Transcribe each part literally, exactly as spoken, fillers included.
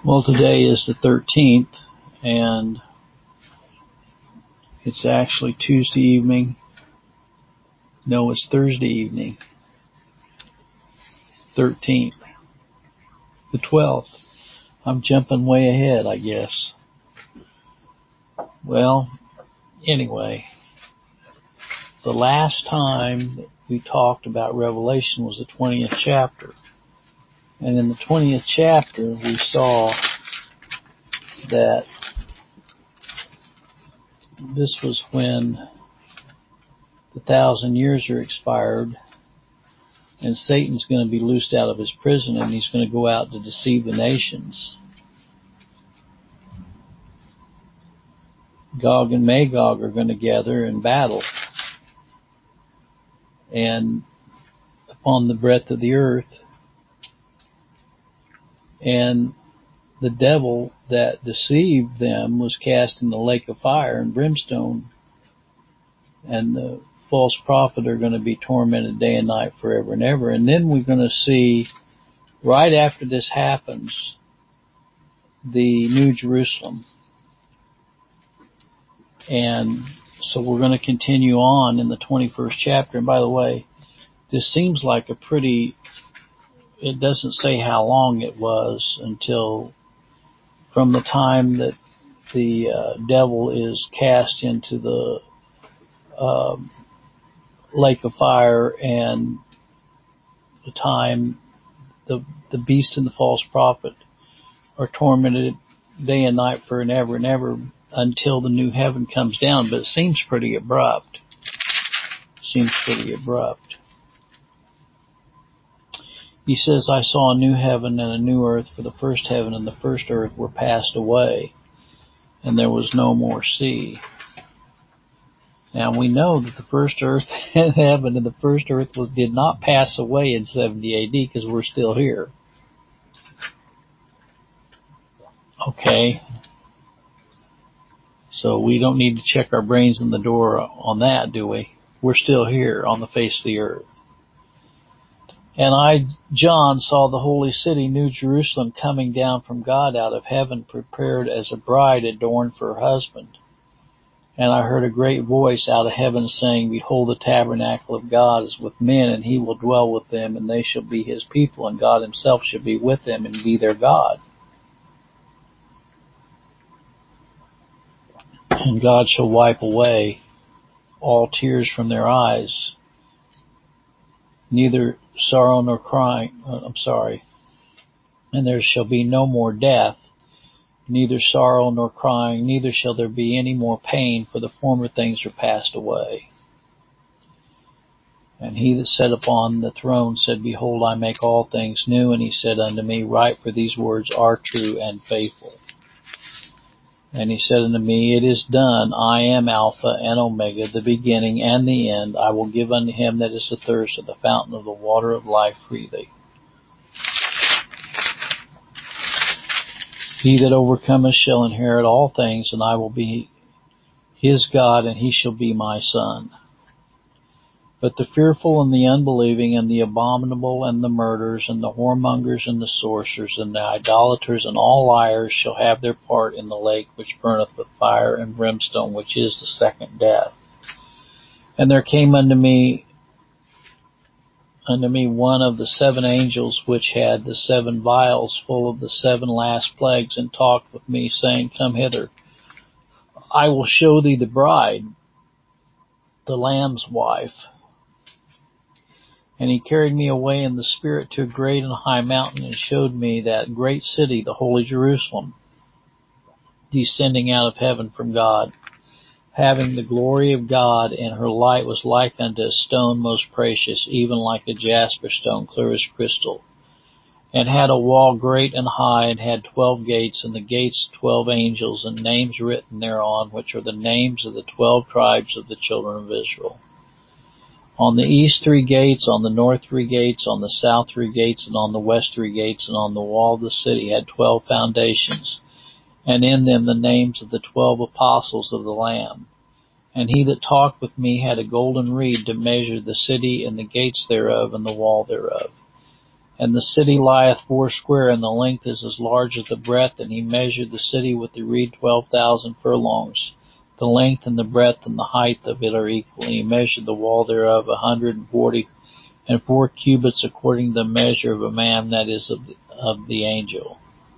Well, today is the thirteenth, and it's actually Tuesday evening. No, it's Thursday evening. thirteenth. The twelfth. I'm jumping way ahead, I guess. Well, anyway, the last time that we talked about Revelation was the twentieth chapter. And in the twentieth chapter, we saw that this was when the thousand years are expired and Satan's going to be loosed out of his prison and he's going to go out to deceive the nations. Gog and Magog are going to gather and battle. And upon the breadth of the earth, and the devil that deceived them was cast in the lake of fire and brimstone, and the false prophet are going to be tormented day and night forever and ever. And then we're going to see, right after this happens, the New Jerusalem. And so we're going to continue on in the twenty-first chapter. And by the way, this seems like a pretty, it doesn't say how long it was until from the time that the uh, devil is cast into the uh, lake of fire and the time the the beast and the false prophet are tormented day and night for and ever and ever until the new heaven comes down. But it seems pretty abrupt. Seems pretty abrupt. He says, I saw a new heaven and a new earth, for the first heaven and the first earth were passed away, and there was no more sea. Now we know that the first earth and heaven and the first earth was, did not pass away in seventy A D because we're still here. Okay. So we don't need to check our brains in the door on that, do we? We're still here on the face of the earth. And I, John, saw the holy city, New Jerusalem, coming down from God out of heaven, prepared as a bride adorned for her husband. And I heard a great voice out of heaven saying, Behold, the tabernacle of God is with men, and he will dwell with them, and they shall be his people, and God himself shall be with them and be their God. And God shall wipe away all tears from their eyes, neither sorrow nor crying, uh, I'm sorry, and there shall be no more death, neither sorrow nor crying, neither shall there be any more pain, for the former things are passed away. And he that sat upon the throne said, Behold, I make all things new. And he said unto me, Write, for these words are true and faithful. And he said unto me, It is done. I am Alpha and Omega, the beginning and the end. I will give unto him that is athirst of the fountain of the water of life freely. He that overcometh shall inherit all things, and I will be his God, and he shall be my son. But the fearful and the unbelieving and the abominable and the murderers and the whoremongers and the sorcerers and the idolaters and all liars shall have their part in the lake which burneth with fire and brimstone, which is the second death. And there came unto me unto me one of the seven angels which had the seven vials full of the seven last plagues, and talked with me, saying, Come hither, I will show thee the bride, the Lamb's wife. And he carried me away in the Spirit to a great and high mountain, and showed me that great city, the holy Jerusalem, descending out of heaven from God, having the glory of God, and her light was like unto a stone most precious, even like a jasper stone, clear as crystal, and had a wall great and high, and had twelve gates, and the gates twelve angels, and names written thereon, which are the names of the twelve tribes of the children of Israel. On the east three gates, on the north three gates, on the south three gates, and on the west three gates, and on the wall of the city had twelve foundations, and in them the names of the twelve apostles of the Lamb. And he that talked with me had a golden reed to measure the city and the gates thereof and the wall thereof. And the city lieth foursquare, and the length is as large as the breadth. And he measured the city with the reed twelve thousand furlongs. The length and the breadth and the height of it are equal. And he measured the wall thereof a hundred and forty and four cubits, according to the measure of a man, that is of the, of the angel.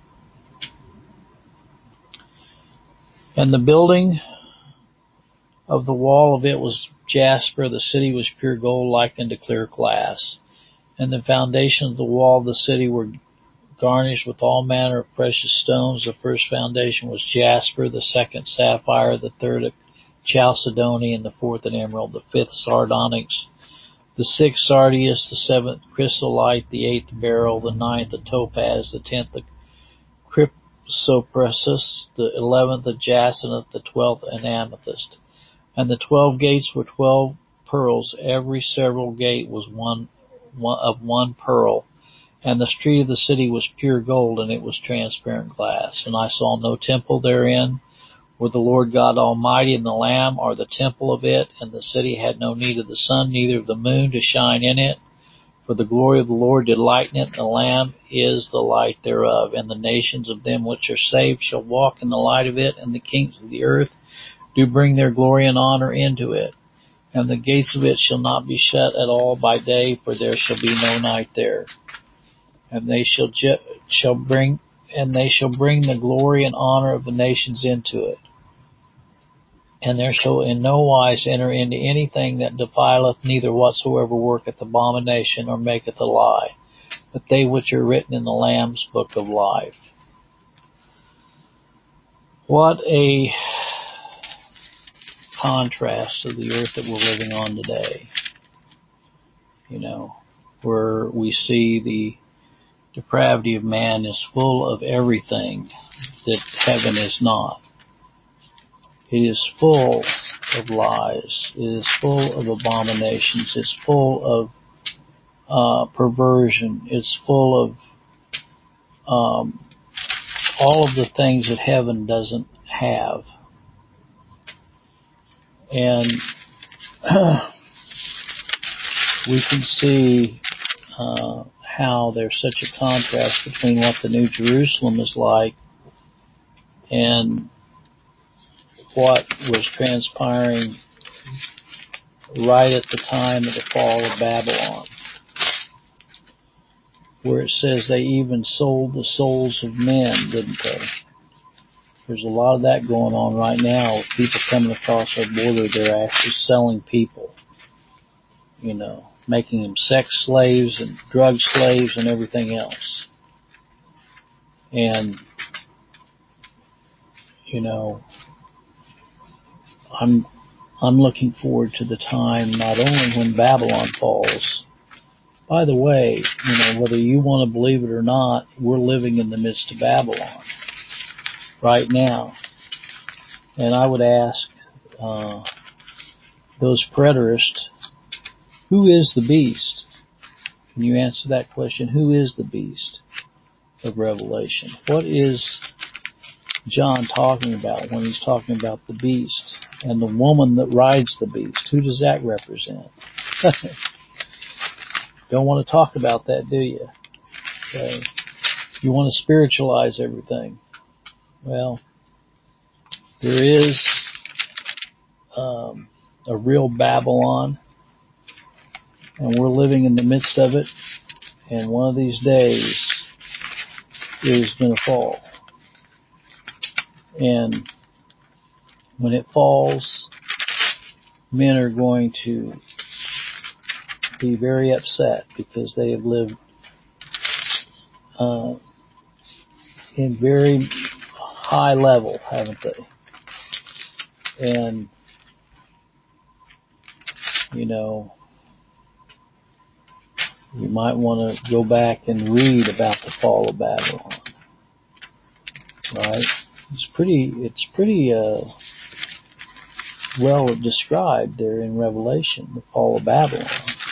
And the building of the wall of it was jasper. The city was pure gold, like unto clear glass. And the foundation of the wall of the city were garnished with all manner of precious stones. The first foundation was jasper, the second sapphire, the third chalcedony, and the fourth an emerald, the fifth sardonyx, the sixth sardius, the seventh chrysolite, the eighth beryl, the ninth a topaz, the tenth a chrysoprasus, the eleventh a jacinth, the twelfth an amethyst. And the twelve gates were twelve pearls. Every several gate was one, one of one pearl. And the street of the city was pure gold, and it was transparent glass. And I saw no temple therein, where the Lord God Almighty and the Lamb are the temple of it. And the city had no need of the sun, neither of the moon to shine in it. For the glory of the Lord did lighten it, and the Lamb is the light thereof. And the nations of them which are saved shall walk in the light of it, and the kings of the earth do bring their glory and honor into it. And the gates of it shall not be shut at all by day, for there shall be no night there. And they shall ju- shall bring and they shall bring the glory and honor of the nations into it. And there shall in no wise enter into anything that defileth, neither whatsoever worketh abomination or maketh a lie, but they which are written in the Lamb's book of life. What a contrast to the earth that we're living on today. You know, where we see the depravity of man is full of everything that heaven is not. It is full of lies. It is full of abominations. It's full of uh, perversion. It's full of um, all of the things that heaven doesn't have. And we can see uh, how there's such a contrast between what the New Jerusalem is like and what was transpiring right at the time of the fall of Babylon, where it says they even sold the souls of men, didn't they? There's a lot of that going on right now. People coming across our border, they're actually selling people, you know, making them sex slaves and drug slaves and everything else. And, you know, I'm I'm looking forward to the time not only when Babylon falls. By the way, you know, whether you want to believe it or not, we're living in the midst of Babylon right now. And I would ask uh, those preterists, who is the beast? Can you answer that question? Who is the beast of Revelation? What is John talking about when he's talking about the beast and the woman that rides the beast? Who does that represent? Don't want to talk about that, do you? Okay. You want to spiritualize everything. Well, there is um, a real Babylon, and we're living in the midst of it, and one of these days it is going to fall. And when it falls, men are going to be very upset because they have lived uh, in very high level, haven't they? And, you know, you might want to go back and read about the fall of Babylon, right? It's pretty, it's pretty uh, well described there in Revelation, the fall of Babylon.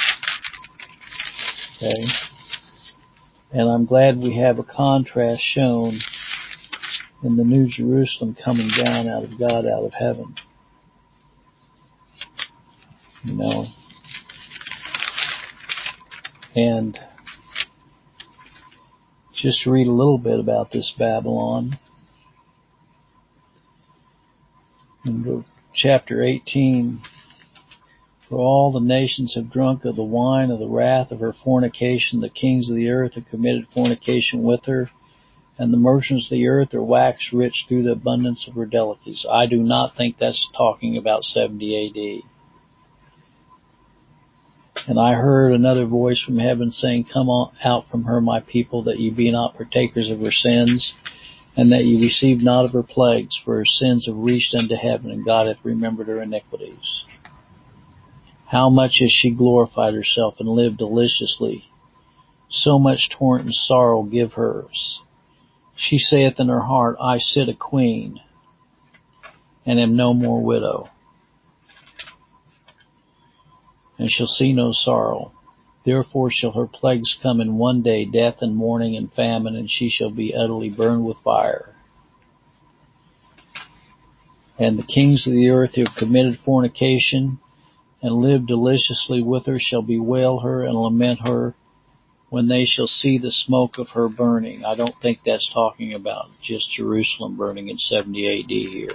Okay? And I'm glad we have a contrast shown in the New Jerusalem coming down out of God, out of heaven. You know? And just read a little bit about this Babylon. In chapter eighteen, for all the nations have drunk of the wine of the wrath of her fornication. The kings of the earth have committed fornication with her, and the merchants of the earth are waxed rich through the abundance of her delicacies. I do not think that's talking about seventy A D. And I heard another voice from heaven saying, Come out from her, my people, that ye be not partakers of her sins, and that ye receive not of her plagues, for her sins have reached unto heaven, and God hath remembered her iniquities. How much has she glorified herself and lived deliciously? So much torment and sorrow give her. She saith in her heart, I sit a queen, and am no more widow, and shall see no sorrow. Therefore shall her plagues come in one day, death and mourning and famine, and she shall be utterly burned with fire. And the kings of the earth who have committed fornication and lived deliciously with her shall bewail her and lament her when they shall see the smoke of her burning. I don't think that's talking about just Jerusalem burning in seventy A D here.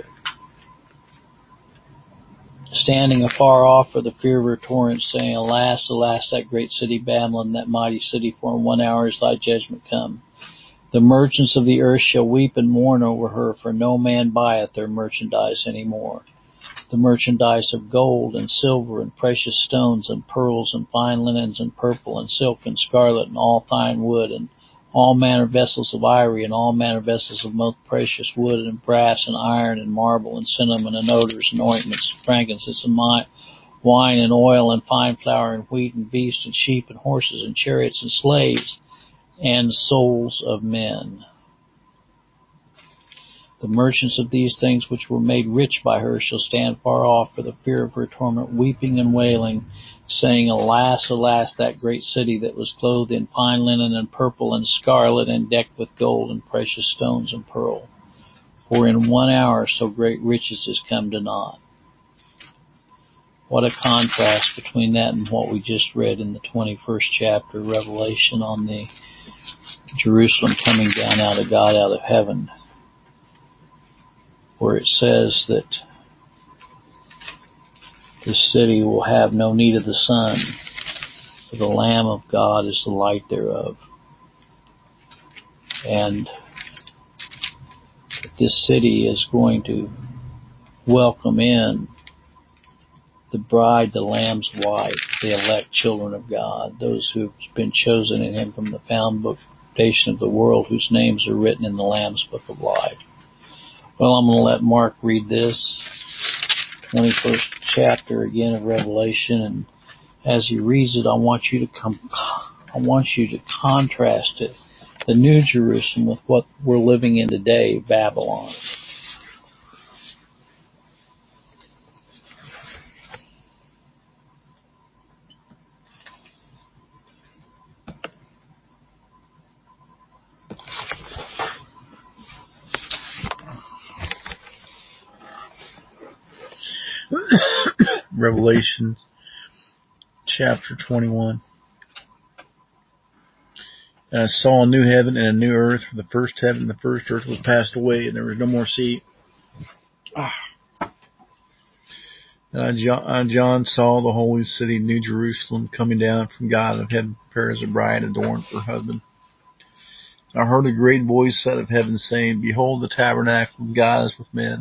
Standing afar off for the fear of her torrents, saying, Alas, alas, that great city Babylon, that mighty city, for in one hour is thy judgment come. The merchants of the earth shall weep and mourn over her, for no man buyeth their merchandise any more. The merchandise of gold and silver and precious stones and pearls and fine linens and purple and silk and scarlet and all fine wood and all manner vessels of ivory and all manner vessels of most precious wood and brass and iron and marble and cinnamon and odors and ointments and frankincense and wine and oil and fine flour and wheat and beasts and sheep and horses and chariots and slaves and souls of men. The merchants of these things which were made rich by her shall stand far off for the fear of her torment, weeping and wailing, saying, Alas, alas, that great city that was clothed in fine linen and purple and scarlet and decked with gold and precious stones and pearl. For in one hour so great riches is come to naught. What a contrast between that and what we just read in the twenty-first chapter of Revelation on the Jerusalem coming down out of God, out of heaven, where it says that this city will have no need of the sun, for the Lamb of God is the light thereof. And this city is going to welcome in the bride, the Lamb's wife, the elect children of God, those who have been chosen in Him from the foundation of the world, whose names are written in the Lamb's book of life. Well, I'm going to let Mark read this twenty-first chapter again of Revelation, and as he reads it, I want you to come, I want you to contrast it, the New Jerusalem, with what we're living in today, Babylon. Revelation chapter twenty-one. And I saw a new heaven and a new earth, for the first heaven and the first earth was passed away, and there was no more sea. Ah. And I, John, I, John, saw the holy city, New Jerusalem, coming down from God of heaven, prepared as a bride adorned for her husband. And I heard a great voice out of heaven saying, Behold, the tabernacle of God is with men.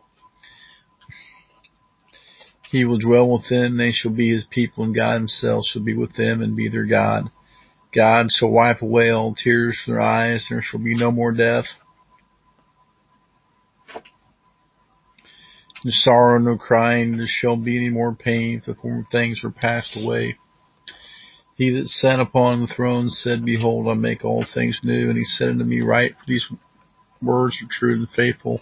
He will dwell with them, and they shall be His people, and God Himself shall be with them and be their God. God shall wipe away all tears from their eyes, and there shall be no more death, no sorrow, no crying. There shall be any more pain, for the former things are passed away. He that sat upon the throne said, Behold, I make all things new. And He said unto me, Write, for these words are true and faithful.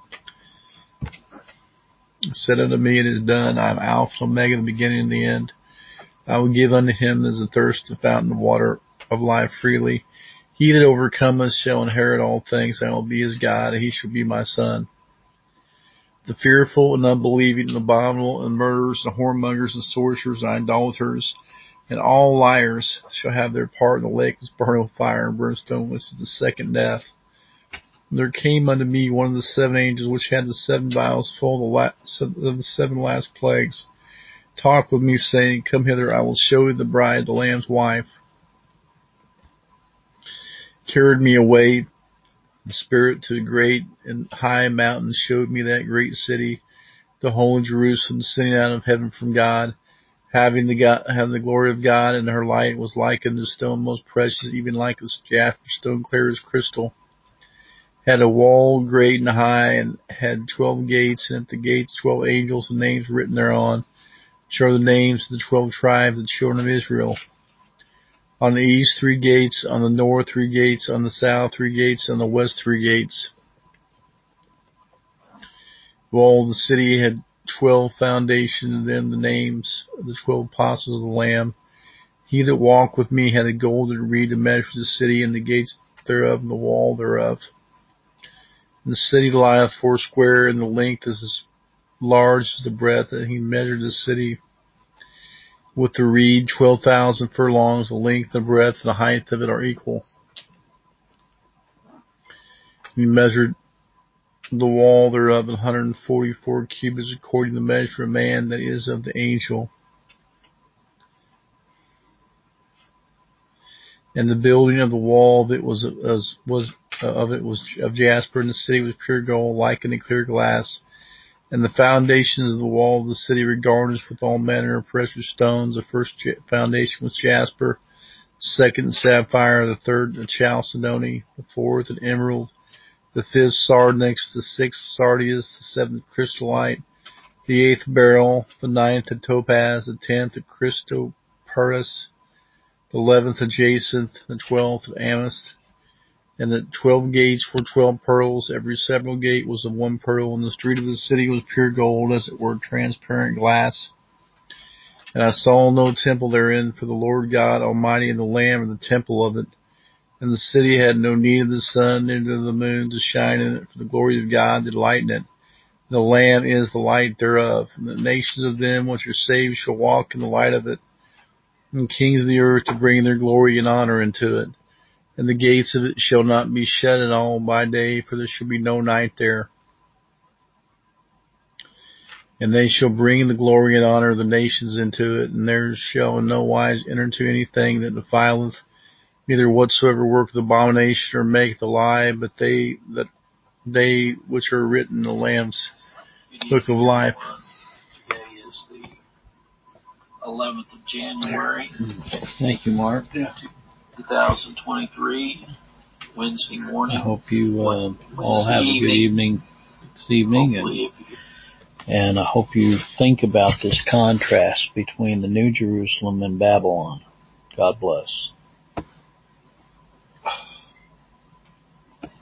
He said unto me, It is done. I am Alpha and Omega, the beginning and the end. I will give unto him that is athirst the fountain of water of life freely. He that overcometh shall inherit all things, and I will be his God, and he shall be my son. The fearful and unbelieving and abominable and murderers and whoremongers and sorcerers and idolaters And all liars shall have their part in the lake which burneth with fire and brimstone, which is the second death. And there came unto me one of the seven angels which had the seven vials full of the, last, of the seven last plagues, talked with me, saying, Come hither, I will show you the bride, the Lamb's wife. Carried me away the Spirit to a great and high mountain, showed me that great city, the holy Jerusalem, sitting out of heaven from God, having the God, having the glory of God, and her light was like unto stone most precious, even like a jasper stone, clear as crystal. Had a wall great and high, and had twelve gates, and at the gates twelve angels, and names written thereon, which are the names of the twelve tribes of the children of Israel. On the east three gates, on the north three gates, on the south three gates, on the west three gates. The wall of the city had twelve foundations, and then the names of the twelve apostles of the Lamb. He that walked with me had a golden reed to measure the city, and the gates thereof, and the wall thereof. And the city lieth foursquare, and the length is as large as the breadth, and he measured the city with the reed twelve thousand furlongs. The length, the breadth, and the height of it are equal. He measured the wall thereof one hundred and forty-four cubits, according to the measure of man, that is of the angel. And the building of the wall of it was was, was uh, of it was of jasper, and the city was pure gold, like unto clear glass. And the foundations of the wall of the city were garnished with all manner of precious stones. The first foundation was jasper, the second sapphire, the third a chalcedony, the fourth an emerald, the fifth sardonyx, the sixth sardius, the seventh chrysolite, the eighth beryl, the ninth a topaz, the tenth a crisoprasus, the eleventh a jacinth, the twelfth of amethyst. And the twelve gates were twelve pearls. Every several gate was of one pearl. And the street of the city was pure gold, as it were transparent glass. And I saw no temple therein, for the Lord God Almighty and the Lamb are the temple of it. And the city had no need of the sun, neither of the moon to shine in it, for the glory of God did lighten it. The Lamb is the light thereof. And the nations of them which are saved shall walk in the light of it, and kings of the earth to bring their glory and honor into it. And the gates of it shall not be shut at all by day, for there shall be no night there. And they shall bring the glory and honor of the nations into it, and there shall in no wise enter into anything that defileth, neither whatsoever work of abomination or maketh a lie, but they that they which are written in the Lamb's book of life. Today is the eleventh of January. Thank you, Mark. Yeah. twenty twenty-three, Wednesday morning. I hope you uh, all have a good evening this evening, and, and I hope you think about this contrast between the New Jerusalem and Babylon. God bless.